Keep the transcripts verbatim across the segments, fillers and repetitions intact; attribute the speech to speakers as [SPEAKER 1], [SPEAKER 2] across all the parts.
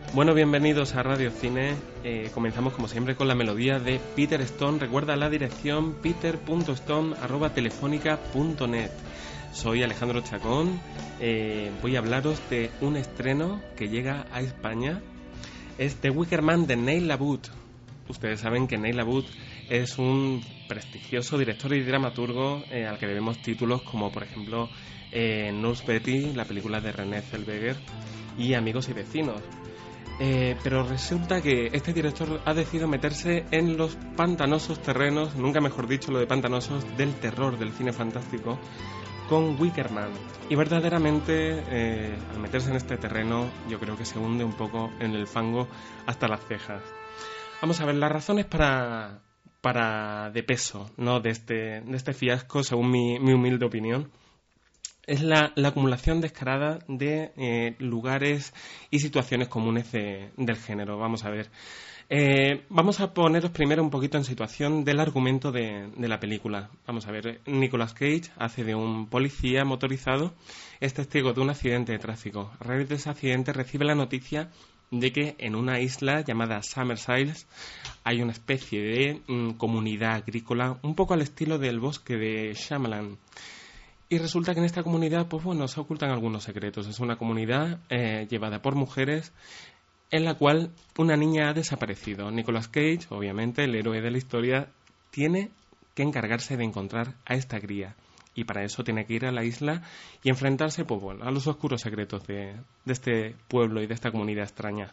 [SPEAKER 1] Bueno, bienvenidos a Radio Cine. Eh, comenzamos como siempre con la melodía de Peter Stone. Recuerda la dirección peter punto stone arroba telefónica punto net. Soy Alejandro Chacón. Eh, voy a hablaros de un estreno que llega a España. Es The Wicker Man de Neil LaBute. Ustedes saben que Neil LaBute es un prestigioso director y dramaturgo eh, al que debemos títulos como, por ejemplo, eh, Nurse Betty, la película de René Zellweger, y Amigos y Vecinos. Eh, pero resulta que este director ha decidido meterse en los pantanosos terrenos, nunca mejor dicho lo de pantanosos, del terror, del cine fantástico, con Wicker Man. Y verdaderamente, eh, al meterse en este terreno, yo creo que se hunde un poco en el fango hasta las cejas. Vamos a ver, las razones para, para de peso, ¿no?, de este, de este fiasco, según mi, mi humilde opinión, es la, la acumulación descarada de eh, lugares y situaciones comunes de, del género. Vamos a ver. Eh, vamos a poneros primero un poquito en situación del argumento de, de la película. Vamos a ver. Nicolas Cage hace de un policía motorizado, es testigo de un accidente de tráfico. A raíz de ese accidente recibe la noticia de que en una isla llamada Summerside hay una especie de mm, comunidad agrícola, un poco al estilo del bosque de Shyamalan. Y resulta que en esta comunidad, pues bueno, se ocultan algunos secretos. Es una comunidad eh, llevada por mujeres en la cual una niña ha desaparecido. Nicolas Cage, obviamente, el héroe de la historia, tiene que encargarse de encontrar a esta cría. Y para eso tiene que ir a la isla y enfrentarse, pues bueno, a los oscuros secretos de, de este pueblo y de esta comunidad extraña.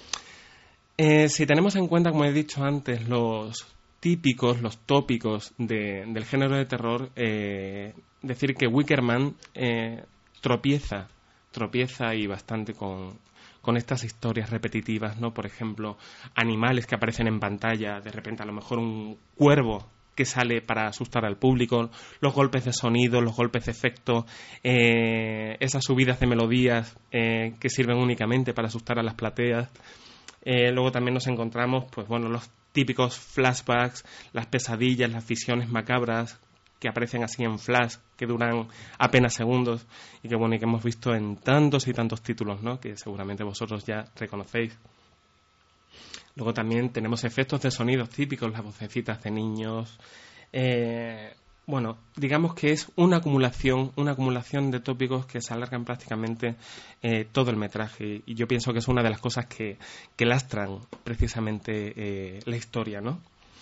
[SPEAKER 1] Eh, si tenemos en cuenta, como he dicho antes, los típicos, los tópicos de, del género de terror, eh, decir que Wicker Man eh, tropieza, tropieza y bastante con, con estas historias repetitivas, ¿no? Por ejemplo, animales que aparecen en pantalla, de repente a lo mejor un cuervo que sale para asustar al público, los golpes de sonido, los golpes de efecto, eh, esas subidas de melodías eh, que sirven únicamente para asustar a las plateas. Eh, luego también nos encontramos, pues bueno, los típicos flashbacks, las pesadillas, las visiones macabras que aparecen así en flash, que duran apenas segundos y que bueno, y que hemos visto en tantos y tantos títulos, ¿no?, que seguramente vosotros ya reconocéis. Luego también tenemos efectos de sonidos típicos, las vocecitas de niños. Eh, bueno, digamos que es una acumulación, una acumulación de tópicos que se alargan prácticamente eh, todo el metraje. Y yo pienso que es una de las cosas que, que lastran precisamente eh, la historia, ¿no?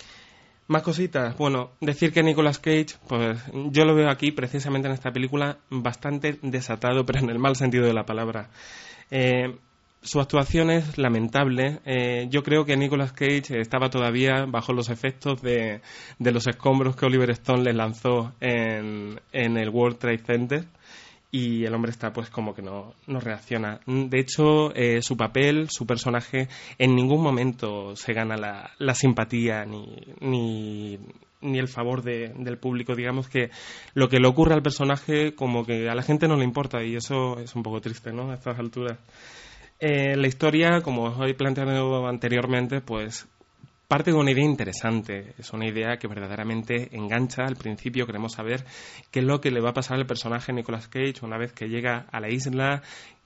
[SPEAKER 1] Más cositas. Bueno, decir que Nicolas Cage, pues yo lo veo aquí precisamente en esta película bastante desatado, pero en el mal sentido de la palabra. Eh, Su actuación es lamentable. Eh, yo creo que Nicolas Cage estaba todavía bajo los efectos de, de los escombros que Oliver Stone le lanzó en, en el World Trade Center, y el hombre está pues como que no, no reacciona. De hecho, eh, su papel, su personaje, en ningún momento se gana la, la simpatía ni, ni, ni el favor de, del público. Digamos que lo que le ocurre al personaje como que a la gente no le importa, y eso es un poco triste, ¿no?, a estas alturas. Eh, la historia, como os he planteado anteriormente, pues parte de una idea interesante. Es una idea que verdaderamente engancha. Al principio queremos saber qué es lo que le va a pasar al personaje Nicolas Cage una vez que llega a la isla,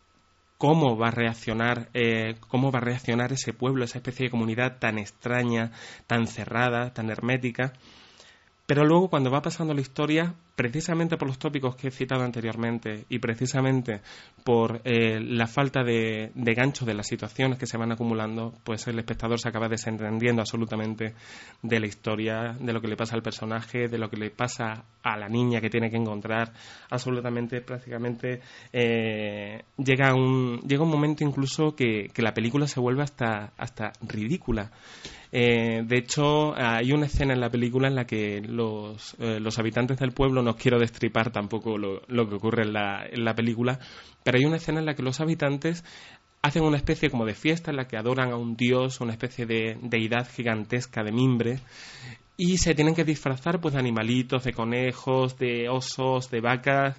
[SPEAKER 1] cómo va a reaccionar, eh, cómo va a reaccionar ese pueblo, esa especie de comunidad tan extraña, tan cerrada, tan hermética. Pero luego, cuando va pasando la historia, precisamente por los tópicos que he citado anteriormente y precisamente por eh, la falta de, de gancho de las situaciones que se van acumulando, pues el espectador se acaba desentendiendo absolutamente de la historia, de lo que le pasa al personaje, de lo que le pasa a la niña que tiene que encontrar. Absolutamente, prácticamente, eh, llega, un, llega un momento incluso que, que la película se vuelve hasta, hasta ridícula. Eh, de hecho, hay una escena en la película en la que los, eh, los habitantes del pueblo, no quiero destripar tampoco lo, lo que ocurre en la, en la película, pero hay una escena en la que los habitantes hacen una especie como de fiesta en la que adoran a un dios, una especie de deidad gigantesca de mimbre, y se tienen que disfrazar pues de animalitos, de conejos, de osos, de vacas,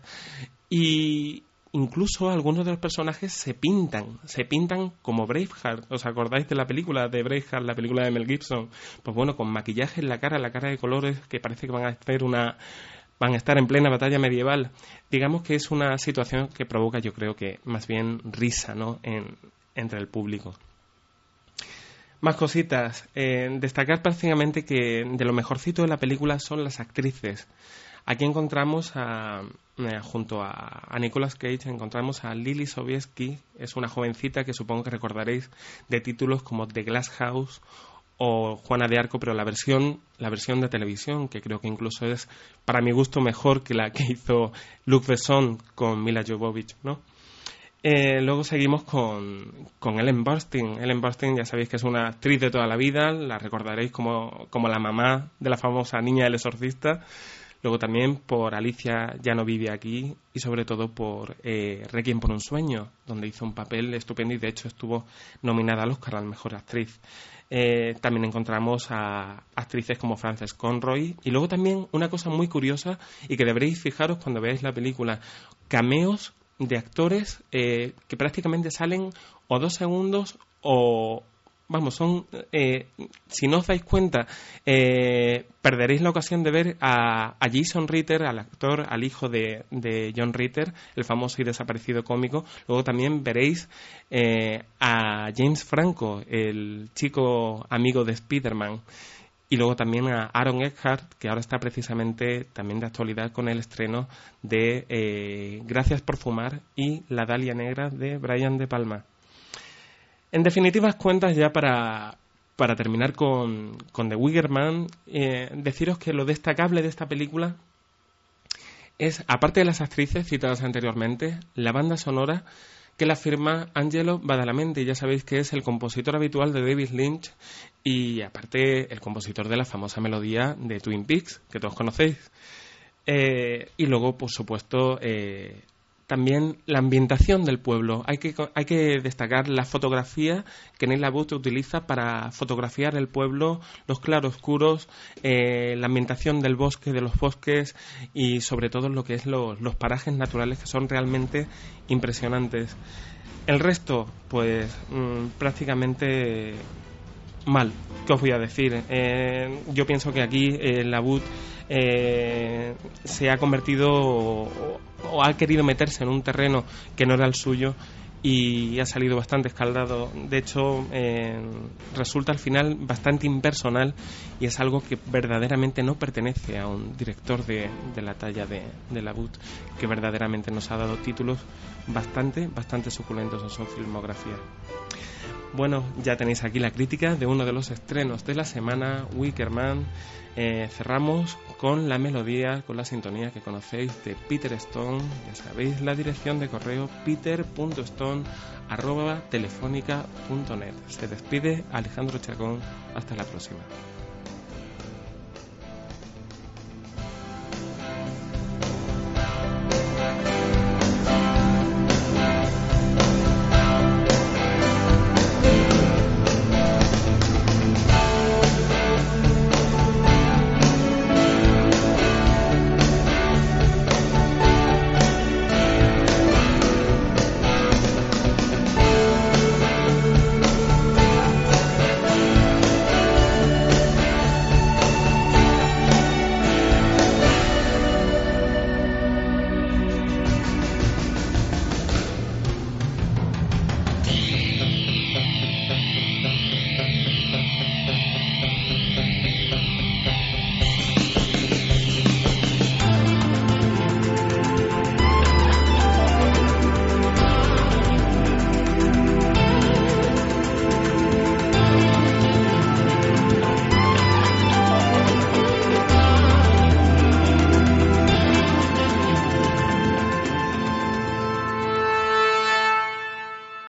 [SPEAKER 1] y incluso algunos de los personajes se pintan, se pintan como Braveheart. ¿Os acordáis de la película de Braveheart, la película de Mel Gibson? Pues bueno, con maquillaje en la cara, la cara de colores que parece que van a hacer una, van a estar en plena batalla medieval. Digamos que es una situación que provoca, yo creo que más bien risa, ¿no?, en, entre el público. Más cositas. Eh, destacar prácticamente que de lo mejorcito de la película son las actrices. Aquí encontramos a, eh, junto a, a Nicolas Cage, encontramos a Lily Sobieski. Es una jovencita que supongo que recordaréis de títulos como The Glass House o Juana de Arco, pero la versión la versión de televisión, que creo que incluso es, para mi gusto, mejor que la que hizo Luc Besson con Mila Jovovich, ¿no? Eh, luego seguimos con, con Ellen Burstyn. Ellen Burstyn, ya sabéis que es una actriz de toda la vida, la recordaréis como, como la mamá de la famosa Niña del Exorcista. Luego también por Alicia ya no vive aquí y sobre todo por eh, Requiem por un sueño, donde hizo un papel estupendo y de hecho estuvo nominada al Oscar a la mejor actriz. Eh, también encontramos a actrices como Frances Conroy y luego también una cosa muy curiosa y que deberéis fijaros cuando veáis la película, cameos de actores eh, que prácticamente salen o dos segundos o... Vamos, son eh, si no os dais cuenta, eh, perderéis la ocasión de ver a, a Jason Ritter, al actor, al hijo de, de John Ritter, el famoso y desaparecido cómico. Luego también veréis eh, a James Franco, el chico amigo de Spider-Man. Y luego también a Aaron Eckhart, que ahora está precisamente también de actualidad con el estreno de eh, Gracias por fumar y La Dalia Negra de Brian De Palma. En definitivas cuentas, ya para, para terminar con, con The Wicker Man, eh, deciros que lo destacable de esta película es, aparte de las actrices citadas anteriormente, la banda sonora que la firma Angelo Badalamenti. Ya sabéis que es el compositor habitual de David Lynch y aparte el compositor de la famosa melodía de Twin Peaks, que todos conocéis. Eh, y luego, por supuesto... Eh, También la ambientación del pueblo. Hay que, hay que destacar la fotografía que Neil LaBute utiliza para fotografiar el pueblo, los claroscuros, eh, la ambientación del bosque, de los bosques y sobre todo lo que es lo, los parajes naturales que son realmente impresionantes. El resto, pues mmm, prácticamente mal. ¿Qué os voy a decir? Eh, yo pienso que aquí eh, LaBute eh, se ha convertido... O, o ha querido meterse en un terreno que no era el suyo y ha salido bastante escaldado. De hecho, eh, resulta al final bastante impersonal y es algo que verdaderamente no pertenece a un director de, de la talla de, de LaBute, que verdaderamente nos ha dado títulos bastante, bastante suculentos en su filmografía. Bueno, ya tenéis aquí la crítica de uno de los estrenos de la semana, Wicker Man. Eh, cerramos con la melodía, con la sintonía que conocéis de Peter Stone. Ya sabéis, la dirección de correo peter punto stone arroba telefónica punto net. Se despide Alejandro Chacón. Hasta la próxima.